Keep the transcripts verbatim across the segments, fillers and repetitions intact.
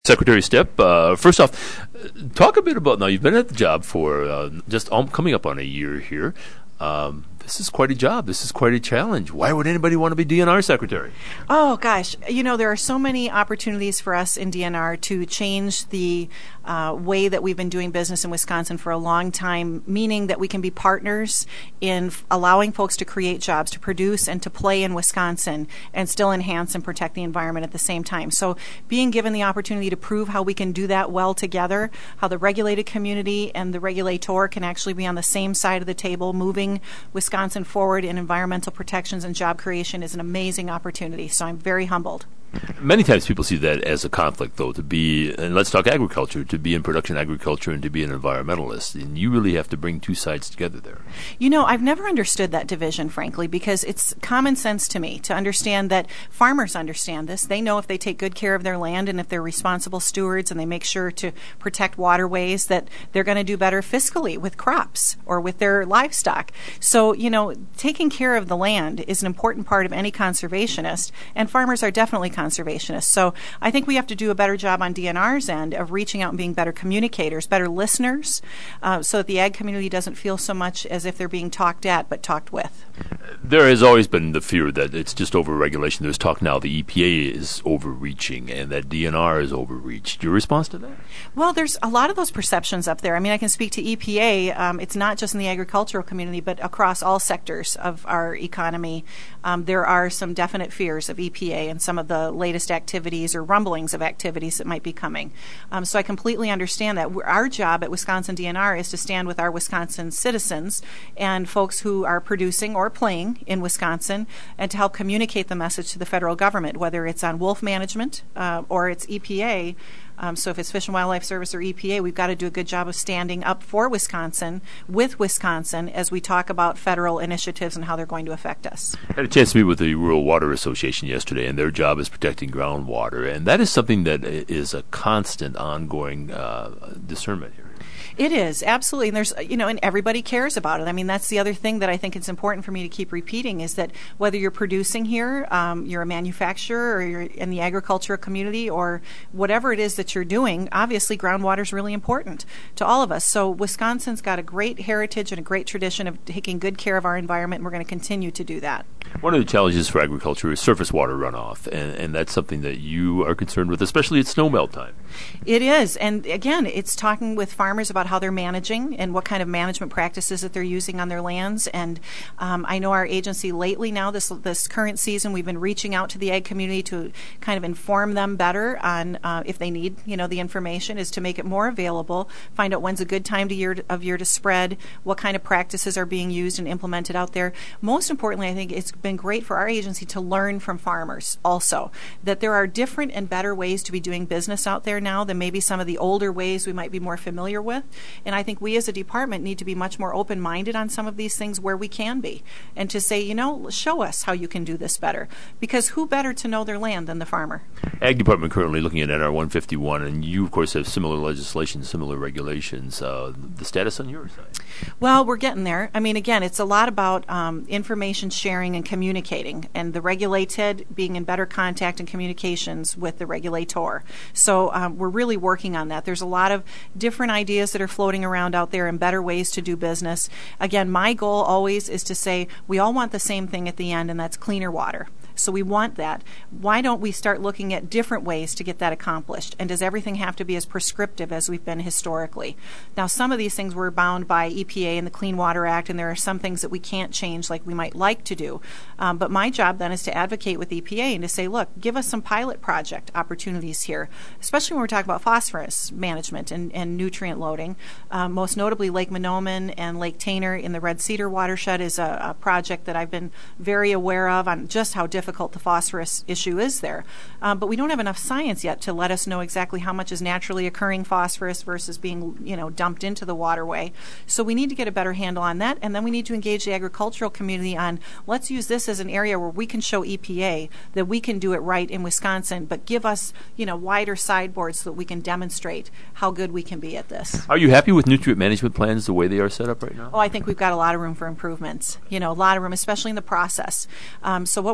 Secretary Stepp, uh, first off, talk a bit about, now you've been at the job for uh, just um, coming up on a year here. Um, this is quite a job. This is quite a challenge. Why would anybody want to be D N R secretary? Oh, gosh. You know, there are so many opportunities for us in D N R to change the uh, way that we've been doing business in Wisconsin for a long time, meaning that we can be partners in f- allowing folks to create jobs, to produce and to play in Wisconsin and still enhance and protect the environment at the same time. So being given the opportunity to prove how we can do that well together, how the regulated community and the regulator can actually be on the same side of the table, moving Wisconsin forward in environmental protections and job creation is an amazing opportunity. So I'm very humbled. Many times people see that as a conflict, though, to be, and let's talk agriculture, to be in production agriculture and to be an environmentalist. And you really have to bring two sides together there. You know, I've never understood that division, frankly, because it's common sense to me to understand that farmers understand this. They know if they take good care of their land and if they're responsible stewards and they make sure to protect waterways, that they're going to do better fiscally with crops or with their livestock. So, you know, taking care of the land is an important part of any conservationist, and farmers are definitely conservationists. So I think we have to do a better job on D N R's end of reaching out and being better communicators, better listeners, uh, so that the ag community doesn't feel so much as if they're being talked at, but talked with. There has always been the fear that it's just over-regulation. There's talk now the E P A is overreaching and that D N R is overreached. Your response to that? Well, there's a lot of those perceptions up there. I mean, I can speak to E P A. Um, it's not just in the agricultural community, but across all sectors of our economy. Um, there are some definite fears of E P A and some of the latest activities or rumblings of activities that might be coming. Um, so I completely understand that. We're, our job at Wisconsin D N R is to stand with our Wisconsin citizens and folks who are producing or playing in Wisconsin and to help communicate the message to the federal government, whether it's on wolf management uh, or it's E P A. Um, so if it's Fish and Wildlife Service or E P A, we've got to do a good job of standing up for Wisconsin, with Wisconsin, as we talk about federal initiatives and how they're going to affect us. I had a chance to meet with the Rural Water Association yesterday, and their job is protecting groundwater, and that is something that is a constant, ongoing uh, discernment here. It is, absolutely. And there's, you know, and everybody cares about it. I mean, that's the other thing that I think it's important for me to keep repeating is that whether you're producing here, um, you're a manufacturer, or you're in the agricultural community, or whatever it is that you're doing, obviously groundwater is really important to all of us. So Wisconsin's got a great heritage and a great tradition of taking good care of our environment, and we're going to continue to do that. One of the challenges for agriculture is surface water runoff, and, and that's something that you are concerned with, especially at snowmelt time. It is. And again, it's talking with farmers about how they're managing and what kind of management practices that they're using on their lands. And um, I know our agency lately now, this this current season, we've been reaching out to the ag community to kind of inform them better on uh, if they need, you know, the information, is to make it more available, find out when's a good time to year of year to spread, what kind of practices are being used and implemented out there. Most importantly, I think it's been great for our agency to learn from farmers also, that there are different and better ways to be doing business out there now than maybe some of the older ways we might be more familiar with. And I think we as a department need to be much more open-minded on some of these things where we can be, and to say, you know, show us how you can do this better. Because who better to know their land than the farmer? Ag Department currently looking at N R one fifty-one, and you, of course, have similar legislation, similar regulations. Uh, the status on your side? Well, we're getting there. I mean, again, it's a lot about um, information sharing and communicating, and the regulated being in better contact and communications with the regulator. So um, we're really working on that. There's a lot of different ideas that are floating around out there and better ways to do business. Again, my goal always is to say we all want the same thing at the end, and that's cleaner water. So we want that. Why don't we start looking at different ways to get that accomplished? And does everything have to be as prescriptive as we've been historically? Now, some of these things we're bound by E P A and the Clean Water Act, and there are some things that we can't change like we might like to do. Um, but my job then is to advocate with E P A and to say, look, give us some pilot project opportunities here, especially when we're talking about phosphorus management and, and nutrient loading. Um, most notably, Lake Mahnomen and Lake Tainer in the Red Cedar watershed is a, a project that I've been very aware of on just how difficult the phosphorus issue is there. Um, but we don't have enough science yet to let us know exactly how much is naturally occurring phosphorus versus being, you know, dumped into the waterway. So we need to get a better handle on that, and then we need to engage the agricultural community on, let's use this as an area where we can show E P A that we can do it right in Wisconsin, but give us, you know, wider sideboards so that we can demonstrate how good we can be at this. Are you happy with nutrient management plans the way they are set up right now? Oh, I think we've got a lot of room for improvements. You know, a lot of room, especially in the process. Um, so what we're working on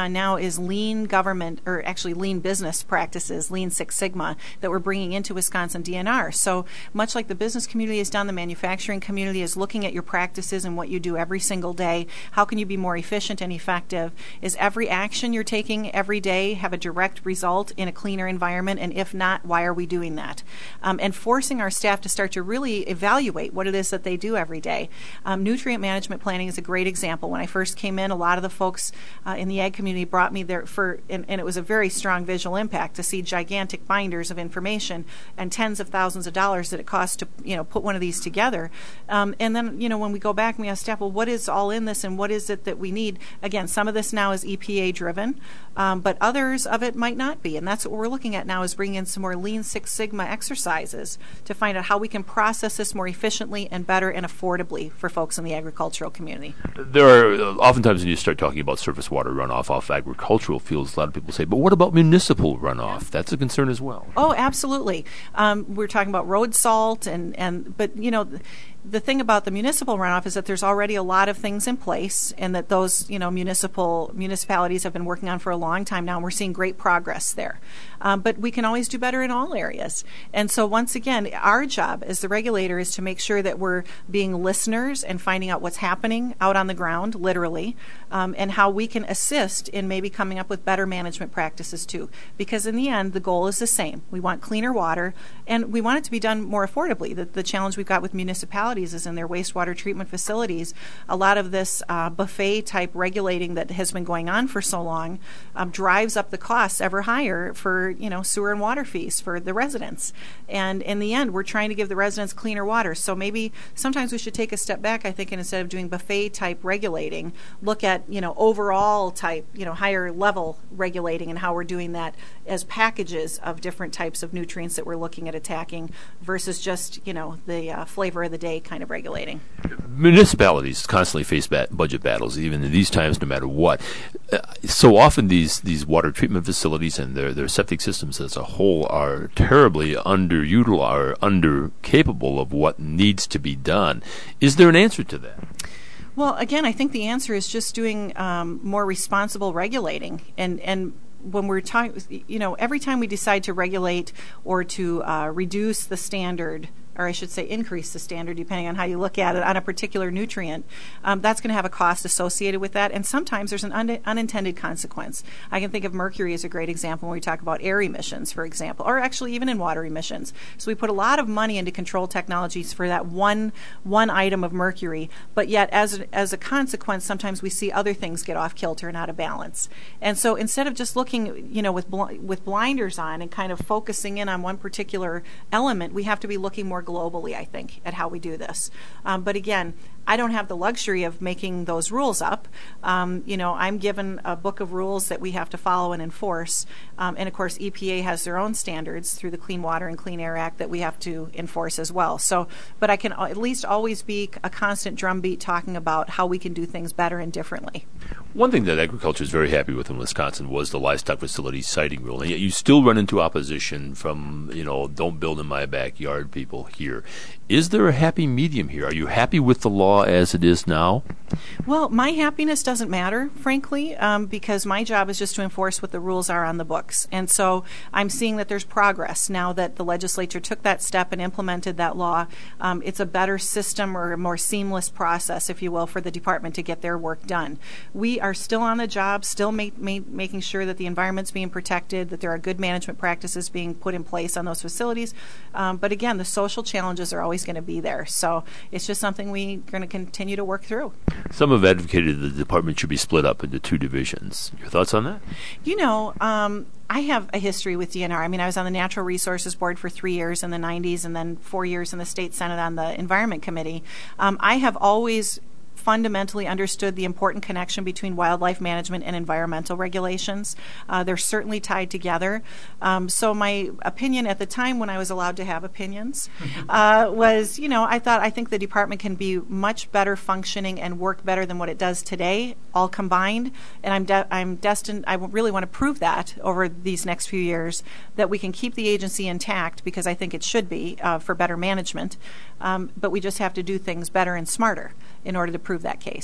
on now is lean government, or actually lean business practices, Lean Six Sigma, that we're bringing into Wisconsin D N R. So much like the business community has done, the manufacturing community is looking at your practices and what you do every single day. How can you be more efficient and effective? Is every action you're taking every day have a direct result in a cleaner environment? And if not, why are we doing that? Um, and forcing our staff to start to really evaluate what it is that they do every day. Um, nutrient management planning is a great example. When I first came in, a lot of the folks uh, in the ag community brought me there for, and, and it was a very strong visual impact to see gigantic binders of information and tens of thousands of dollars that it costs to, you know, put one of these together. Um, and then, you know, when we go back and we ask staff, well, what is all in this and what is it that we need? Again, some of this now is E P A driven, um, but others of it might not be. And that's what we're looking at now, is bringing in some more Lean Six Sigma exercises to find out how we can process this more efficiently and better and affordably for folks in the agricultural community. There are, uh, oftentimes when you start talking about surface water runoff off agricultural fields, a lot of people say, but what about municipal runoff? That's a concern as well. Oh, absolutely. Um, we're talking about road salt, and, and but, you know, the thing about the municipal runoff is that there's already a lot of things in place, and that those, you know, municipal municipalities have been working on for a long time now, and we're seeing great progress there. Um, but we can always do better in all areas. And so once again, our job as the regulator is to make sure that we're being listeners and finding out what's happening out on the ground, literally, um, and how we can assist in maybe coming up with better management practices too. Because in the end, the goal is the same. We want cleaner water, and we want it to be done more affordably. The, the challenge we've got with municipalities is in their wastewater treatment facilities. A lot of this uh, buffet type regulating that has been going on for so long um, drives up the costs ever higher for, you know, sewer and water fees for the residents. And in the end, we're trying to give the residents cleaner water. So maybe sometimes we should take a step back, I think, and instead of doing buffet type regulating, look at, you know, overall type, you know, higher level regulating, and how we're doing that as packages of different types of nutrients that we're looking at attacking versus just, you know, the uh, flavor of the day kind of regulating. Municipalities constantly face bat- budget battles, even in these times, no matter what. Uh, so often these, these water treatment facilities and their, their septic systems as a whole are terribly underutilized, are under capable of what needs to be done. Is there an answer to that? Well, again, I think the answer is just doing um, more responsible regulating. And, and when we're talking, you know, every time we decide to regulate or to uh, reduce the standard, or I should say increase the standard, depending on how you look at it, on a particular nutrient, um, that's going to have a cost associated with that. And sometimes there's an un- unintended consequence. I can think of mercury as a great example when we talk about air emissions, for example, or actually even in water emissions. So we put a lot of money into control technologies for that one one item of mercury, but yet as a, as a consequence, sometimes we see other things get off kilter and out of balance. And so instead of just looking, you know, with bl- with blinders on and kind of focusing in on one particular element, we have to be looking more globally, I think, at how we do this. Um, but again, I don't have the luxury of making those rules up. Um, you know, I'm given a book of rules that we have to follow and enforce. Um, and of course, E P A has their own standards through the Clean Water and Clean Air Act that we have to enforce as well. So, but I can at least always be a constant drumbeat talking about how we can do things better and differently. One thing that agriculture is very happy with in Wisconsin was the livestock facility siting rule. And yet you still run into opposition from, you know, don't build in my backyard people here. Is there a happy medium here? Are you happy with the law as it is now? Well, my happiness doesn't matter, frankly, um, because my job is just to enforce what the rules are on the books. And so I'm seeing that there's progress now that the legislature took that step and implemented that law. Um, it's a better system, or a more seamless process, if you will, for the department to get their work done. We are still on the job, still ma- ma- making sure that the environment's being protected, that there are good management practices being put in place on those facilities. Um, but again, the social challenges are always going to be there. So it's just something we're going to continue to work through. Some have advocated the department should be split up into two divisions. Your thoughts on that? You know, um, I have a history with D N R. I mean, I was on the Natural Resources Board for three years in the nineties, and then four years in the State Senate on the Environment Committee. Um, I have always fundamentally understood the important connection between wildlife management and environmental regulations. Uh, they're certainly tied together. Um, so my opinion at the time, when I was allowed to have opinions, uh, was, you know, I thought, I think the department can be much better functioning and work better than what it does today, all combined. And I'm de- I'm destined, I really want to prove that over these next few years, that we can keep the agency intact, because I think it should be uh, for better management. Um, but we just have to do things better and smarter in order to prove that case.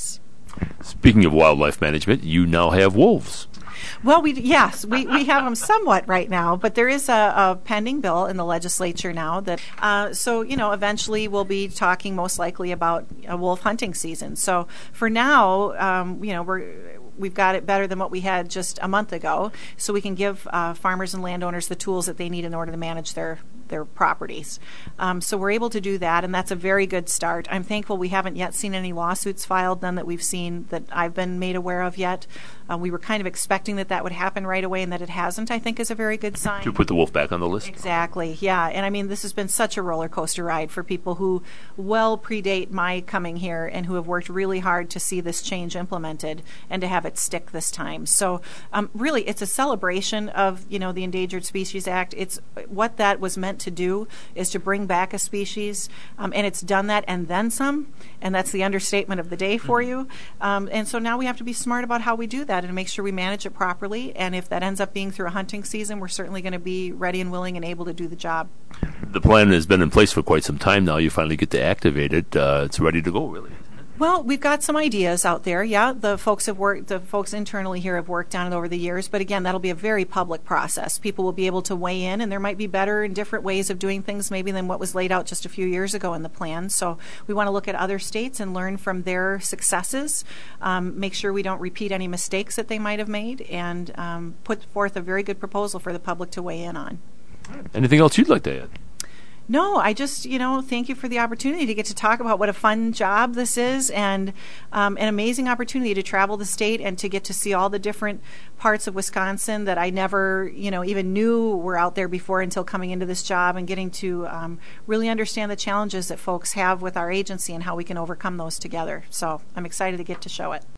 Speaking of wildlife management, you now have wolves. Well, we yes, we, we have them somewhat right now, but there is a, a pending bill in the legislature now that, uh, so, you know, eventually we'll be talking most likely about a wolf hunting season. So for now, um, you know, we're we've got it better than what we had just a month ago, so we can give uh, farmers and landowners the tools that they need in order to manage their their properties. Um, so we're able to do that, and that's a very good start. I'm thankful we haven't yet seen any lawsuits filed, none that we've seen that I've been made aware of yet. Uh, we were kind of expecting that that would happen right away, and that it hasn't, I think, is a very good sign. To put the wolf back on the list? Exactly, yeah. And I mean, this has been such a roller coaster ride for people who well predate my coming here and who have worked really hard to see this change implemented and to have it stick this time. So um, really, it's a celebration of, you know, the Endangered Species Act. It's what that was meant to do is to bring back a species, um, and it's done that and then some, and that's the understatement of the day for you. Um, and so now we have to be smart about how we do that and make sure we manage it properly. And if that ends up being through a hunting season, we're certainly going to be ready and willing and able to do the job. The plan has been in place for quite some time now. You finally get to activate it. Uh, it's ready to go, really. Well, we've got some ideas out there. Yeah, the folks have worked. The folks internally here have worked on it over the years. But again, that'll be a very public process. People will be able to weigh in, and there might be better and different ways of doing things, maybe than what was laid out just a few years ago in the plan. So we want to look at other states and learn from their successes. Um, make sure we don't repeat any mistakes that they might have made, and um, put forth a very good proposal for the public to weigh in on. Anything else you'd like to add? No, I just, you know, thank you for the opportunity to get to talk about what a fun job this is, and um, an amazing opportunity to travel the state and to get to see all the different parts of Wisconsin that I never, you know, even knew were out there before until coming into this job, and getting to um, really understand the challenges that folks have with our agency and how we can overcome those together. So I'm excited to get to show it.